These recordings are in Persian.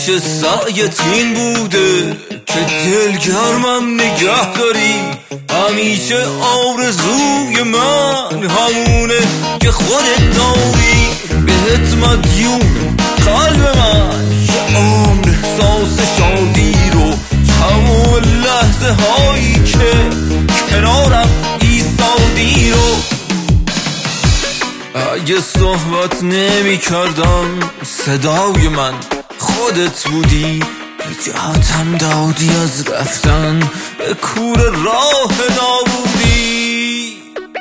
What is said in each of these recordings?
همیشه سعیت این بوده که دلگرمم نگه داری، همیشه آرزوی من همونه که خودت داری. بهت مدیون قلب من که عمر احساس شادی رو، تمام لحظه هایی که کنارم ایستادی رو. اگه صحبت نمی کردم صدای من خودت بودی، نجاتم دادی از رفتن به کور راه نابودی.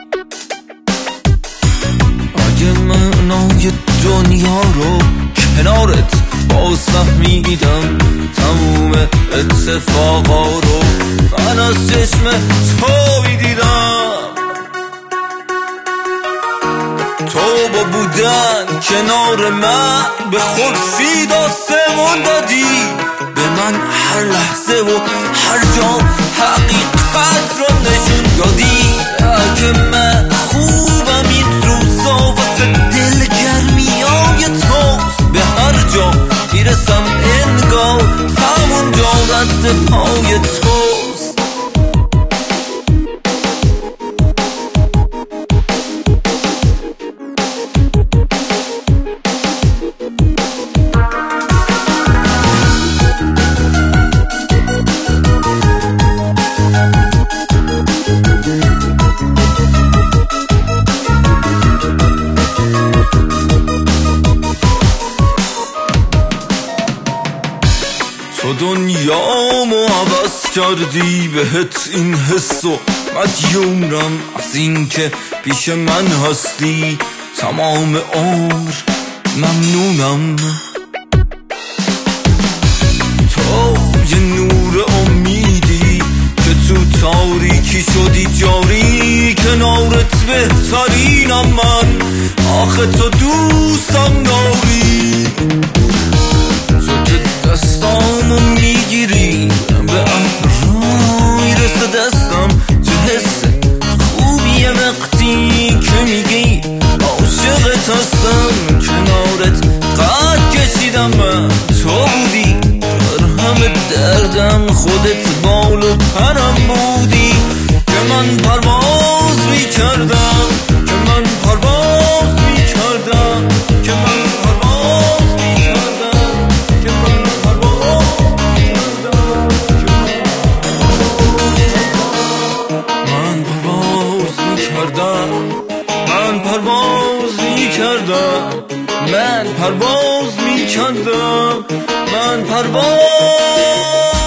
اگه معنای دنیا رو کنارت باز فهمیدم، تموم اتفاقا رو من از چشم تو میدیدم. تو با بودن کنار من به خورشید آسمون دادی، به من هر لحظه و هر جا حقیقت رو نشون دادی. اگه من خوبم این روزا واسه دلگرمیای توست، به هر جا میرسم انگار همون جا رد پای توست. تو دنیامو عوض کردی، بهت این حسو مدیونم از این که پیش من هستی، تمام عمر ممنونم. تو یه نور امیدی که تو تاریکی شدی جاری، کنارت بهترینم من، آخه تو دوستم داری. تو که دستامو میگیری به ابرو میرسه دستم، چه حس خوبیه وقتی که میگی عاشقت هستم. کنارت قد کشیدم من، تو بودی در همه دردم، خودت بال و پرم بودی که من پرواز میکردم، که من پرواز میکردم، که من پرواز میکردم، که من پرواز میکردم، من پرواز میکردم، من پرواز میکردم، من پرواز میکردم، من پرواز